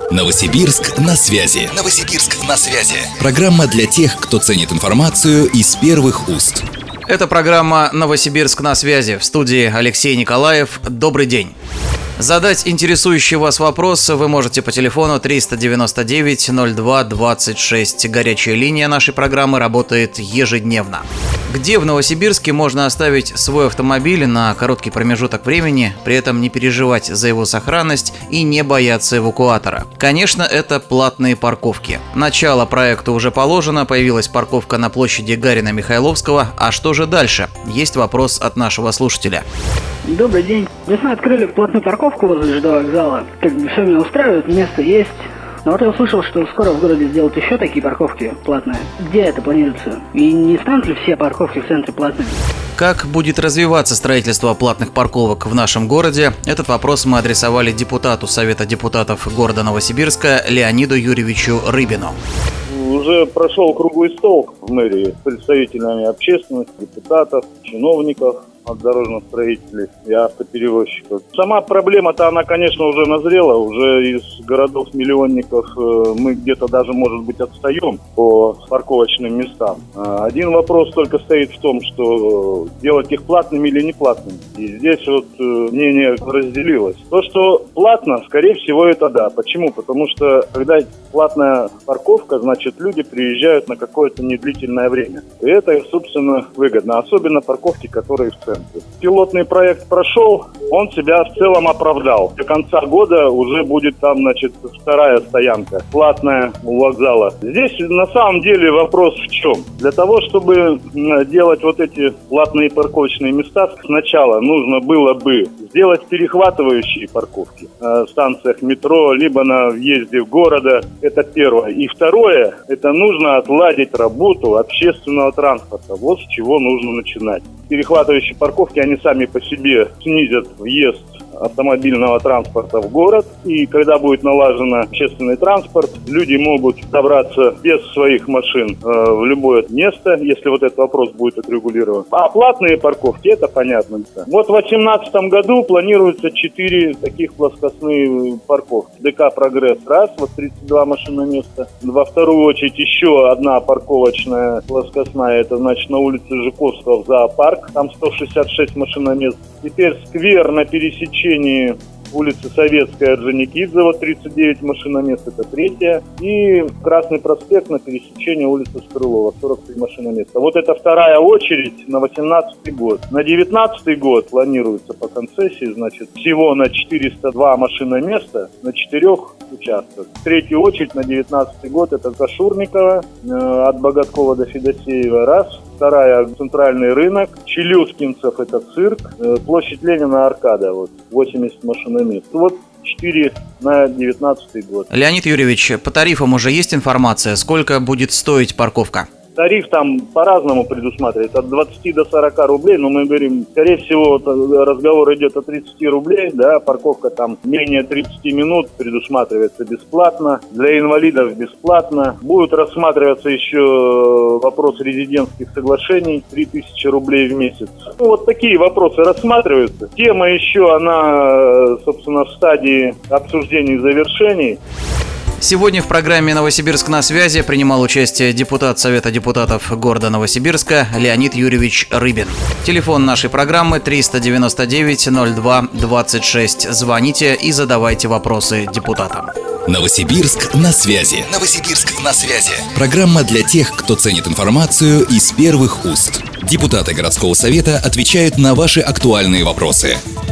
Новосибирск на связи. Новосибирск на связи. Программа для тех, кто ценит информацию из первых уст. Это программа «Новосибирск на связи». В студии Алексей Николаев. Добрый день. Задать интересующий вас вопрос вы можете по телефону 399-02-26. Горячая линия нашей программы работает ежедневно. Где в Новосибирске можно оставить свой автомобиль на короткий промежуток времени, при этом не переживать за его сохранность и не бояться эвакуатора? Конечно, это платные парковки. Начало проекта уже положено, появилась парковка на площади Гарина-Михайловского. А что же дальше? Есть вопрос от нашего слушателя. Добрый день. Весной открыли платную парковку возле ЖД вокзала. Как бы все меня устраивает, место есть. Но вот я услышал, что скоро в городе сделают еще такие парковки платные. Где это планируется? И не станут ли все парковки в центре платными? Как будет развиваться строительство платных парковок в нашем городе? Этот вопрос мы адресовали депутату Совета депутатов города Новосибирска Леониду Юрьевичу Рыбину. Уже прошел круглый стол в мэрии с представителями общественности, депутатов, чиновников от дорожных строителей и автоперевозчиков. Сама проблема-то, она, конечно, уже назрела. Уже из городов-миллионников мы где-то даже, может быть, отстаем по парковочным местам. Один вопрос только стоит в том, что делать их платными или не платными. И здесь вот мнение разделилось. То, что платно, скорее всего, это да. Почему? Потому что, когда платная парковка, значит, люди приезжают на какое-то недлительное время. И это, собственно, выгодно. Особенно парковки, которые в центре. Пилотный проект прошел, он себя в целом оправдал. До конца года уже будет там, значит, вторая стоянка, платная у вокзала. Здесь на самом деле вопрос в чем? Для того, чтобы делать вот эти платные парковочные места, сначала нужно было бы сделать перехватывающие парковки в станциях метро, либо на въезде в города. Это первое. И второе, это нужно отладить работу общественного транспорта. Вот с чего нужно начинать. Перехватывающие парковки, они сами по себе снизят въезд автомобильного транспорта в город. И когда будет налажен общественный транспорт, люди могут добраться без своих машин в любое место, если вот этот вопрос будет отрегулирован. А платные парковки, это понятно. Вот в 2018 году планируется 4 таких плоскостные парковки. ДК «Прогресс» раз, вот 32 машиноместа. Во вторую очередь еще одна парковочная плоскостная, это значит на улице Жуковского в зоопарк, там 166 машиномест. Теперь сквер на пересечении улицы Советская, Орджоникидзе, вот 39 машиномест, это третья. И Красный проспект на пересечении улицы Скрылова, 43 машиноместа. Вот это вторая очередь на 2018 год. На 2019 год планируется по концессии, значит, всего на 402 машиноместа на 4 участках. Третья очередь на 2019 год это Кашурникова, от Богаткова до Федосеева, раз. Вторая – центральный рынок. Челюскинцев – это цирк. Площадь Ленина – Аркада, вот 80 машиномест. Вот 4 на 2019 год. Леонид Юрьевич, по тарифам уже есть информация, сколько будет стоить парковка? Тариф там по-разному предусматривает, от 20 до 40 рублей, но мы говорим, скорее всего, разговор идет о 30 рублей, да, парковка там менее 30 минут предусматривается бесплатно, для инвалидов бесплатно. Будет рассматриваться еще вопрос резидентских соглашений, 3000 рублей в месяц. Ну, вот такие вопросы рассматриваются. Тема еще, она, собственно, в стадии обсуждений и завершений. Сегодня в программе «Новосибирск на связи» принимал участие депутат Совета депутатов города Новосибирска Леонид Юрьевич Рыбин. Телефон нашей программы 399-02-26. Звоните и задавайте вопросы депутатам. Новосибирск на связи. Новосибирск на связи. Программа для тех, кто ценит информацию из первых уст. Депутаты городского совета отвечают на ваши актуальные вопросы.